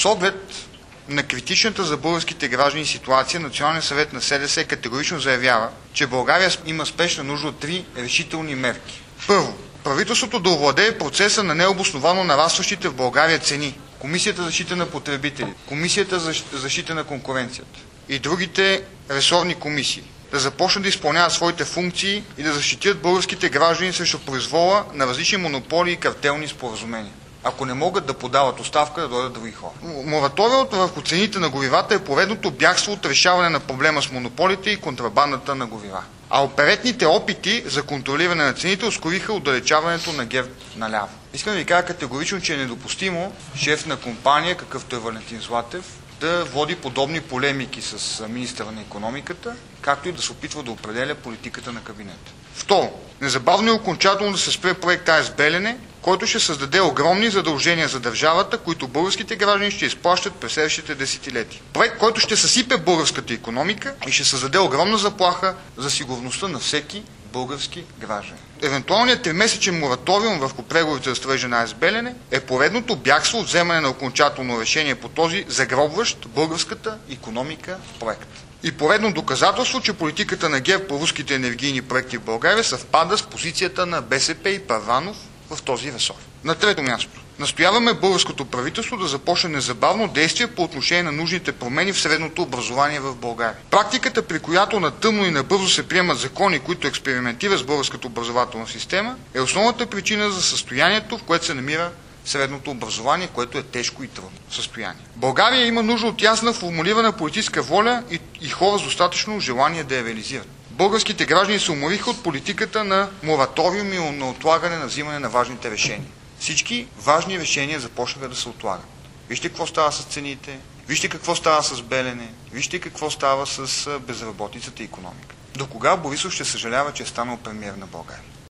С оглед на критичната за българските граждани ситуация, Националният съвет на СДС категорично заявява, че България има спешна нужда от 3 решителни мерки. Първо, правителството да овладее процеса на необосновано нарастващите в България цени. Комисията за защита на потребителите, Комисията за защита на конкуренцията и другите ресорни комисии да започнат да изпълняват своите функции и да защитят българските граждани срещу произвола на различни монополи и картелни споразумения. Ако не могат да подават оставка, да дойдат други хора. Мораториумът върху цените на горивата е поредното бягство от решаване на проблема с монополите и контрабандата на горива. А оперетните опити за контролиране на цените ускориха отдалечаването на ГЕРБ наляво. Искам да ви кажа категорично, че е недопустимо шеф на компания, какъвто е Валентин Златев, да води подобни полемики с министъра на икономиката, както и да се опитва да определя политиката на кабинета. Второ, незабавно и окончателно да се спре проект АЕЦ Белене, който ще създаде огромни задължения за държавата, които българските граждани ще изплащат през следващите десетилетия. Проект, който ще съсипе българската икономика и ще създаде огромна заплаха за сигурността на всеки български граждани. Евентуалният 3-месечен мораториум върху преговорите за строежа на АЕЦ Белене е поредното бягство от вземане на окончателно решение по този загробващ българската икономика проект. И поредно доказателство, че политиката на ГЕРБ по руските енергийни проекти в България съвпада с позицията на БСП и Първанов в този ресор. На трето място, настояваме българското правителство да започне незабавно действие по отношение на нужните промени в средното образование в България. Практиката, при която на тъмно и набързо се приемат закони, които експериментират с българската образователна система, е основната причина за състоянието, в което се намира средното образование, което е тежко и трудно състояние. България има нужда от ясна формулирана политическа воля и хора с достатъчно желание да я реализират. Българските граждани се умориха от политиката на мораториум и на отлагане на взимане на важните решения. Всички важни решения започнаха да се отлагат. Вижте какво става с цените, вижте какво става с Белене, вижте какво става с безработицата и икономика. До кога Борисов ще съжалява, че е станал премиер на България?